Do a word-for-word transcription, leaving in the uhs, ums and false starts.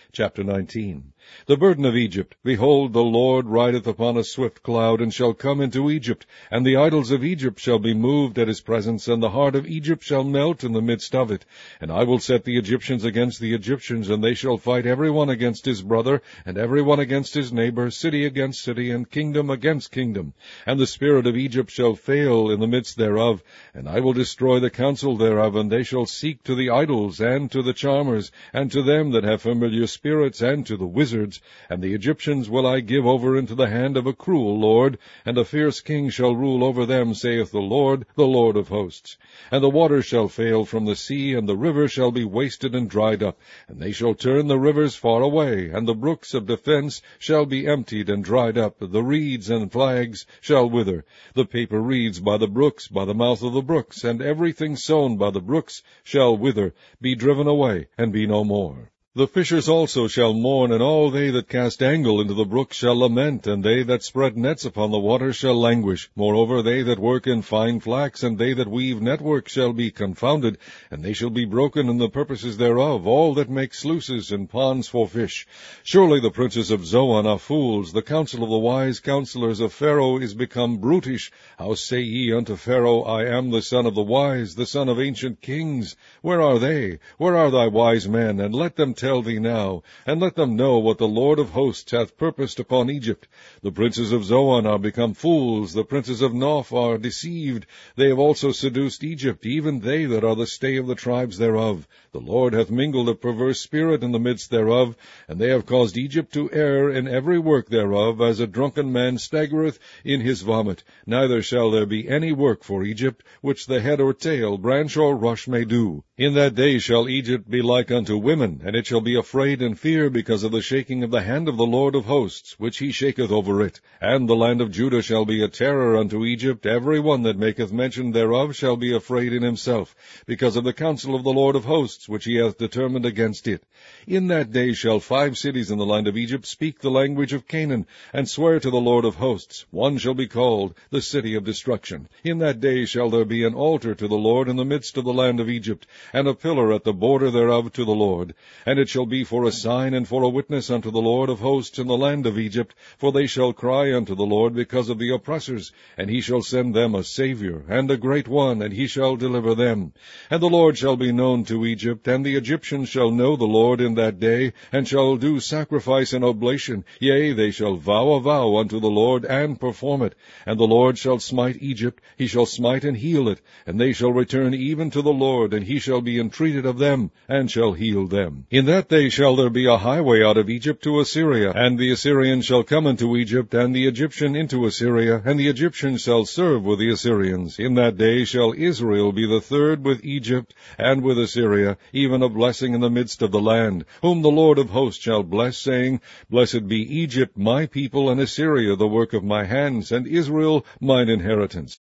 Chapter nineteen. The burden of Egypt. Behold, the Lord rideth upon a swift cloud, and shall come into Egypt, and the idols of Egypt shall be moved at his presence, and the heart of Egypt shall melt in the midst of it. And I will set the Egyptians against the Egyptians, and they shall fight every one against his brother, and every one against his neighbor, city against city, and kingdom against kingdom. And the spirit of Egypt shall fail in the midst thereof, and I will destroy the counsel thereof, and they shall seek to the idols, and to the charmers, and to them that have familiar spirits, and to the wizards. And the Egyptians will I give over into the hand of a cruel lord, and a fierce king shall rule over them, saith the Lord, the Lord of hosts. And the waters shall fail from the sea, and the rivers shall be wasted and dried up, and they shall turn the rivers far away, and the brooks of defense shall be emptied and dried up, the reeds and flags shall wither, the paper reeds by the brooks, by the mouth of the brooks, and everything sown by the brooks shall wither, be driven away, and be no more. The fishers also shall mourn, and all they that cast angle into the brook shall lament, and they that spread nets upon the water shall languish. Moreover, they that work in fine flax, and they that weave network shall be confounded, and they shall be broken in the purposes thereof, all that make sluices and ponds for fish. Surely the princes of Zoan are fools, the counsel of the wise counselors of Pharaoh is become brutish. How say ye unto Pharaoh, I am the son of the wise, the son of ancient kings? Where are they? Where are thy wise men? And let them tell thee now, and let them know what the Lord of hosts hath purposed upon Egypt. The princes of Zoan are become fools, the princes of Noph are deceived. They have also seduced Egypt, even they that are the stay of the tribes thereof. The Lord hath mingled a perverse spirit in the midst thereof, and they have caused Egypt to err in every work thereof, as a drunken man staggereth in his vomit. Neither shall there be any work for Egypt, which the head or tail, branch or rush may do. In that day shall Egypt be like unto women, and it shall be afraid and fear because of the shaking of the hand of the Lord of hosts, which he shaketh over it. And the land of Judah shall be a terror unto Egypt. Every one that maketh mention thereof shall be afraid in himself, because of the counsel of the Lord of hosts, which he hath determined against it. In that day shall five cities in the land of Egypt speak the language of Canaan, and swear to the Lord of hosts. One shall be called the city of destruction. In that day shall there be an altar to the Lord in the midst of the land of Egypt, and a pillar at the border thereof to the Lord. And it shall be for a sign and for a witness unto the Lord of hosts in the land of Egypt, for they shall cry unto the Lord because of the oppressors, and he shall send them a Saviour, and a great one, and he shall deliver them. And the Lord shall be known to Egypt, and the Egyptians shall know the Lord in that day, and shall do sacrifice and oblation, yea, they shall vow a vow unto the Lord, and perform it. And the Lord shall smite Egypt, he shall smite and heal it, and they shall return even to the Lord, and he shall be entreated of them, and shall heal them. In that day shall there be a highway out of Egypt to Assyria, and the Assyrian shall come into Egypt, and the Egyptian into Assyria, and the Egyptian shall serve with the Assyrians. In that day shall Israel be the third with Egypt and with Assyria, even a blessing in the midst of the land, whom the Lord of hosts shall bless, saying, Blessed be Egypt my people, and Assyria the work of my hands, and Israel mine inheritance.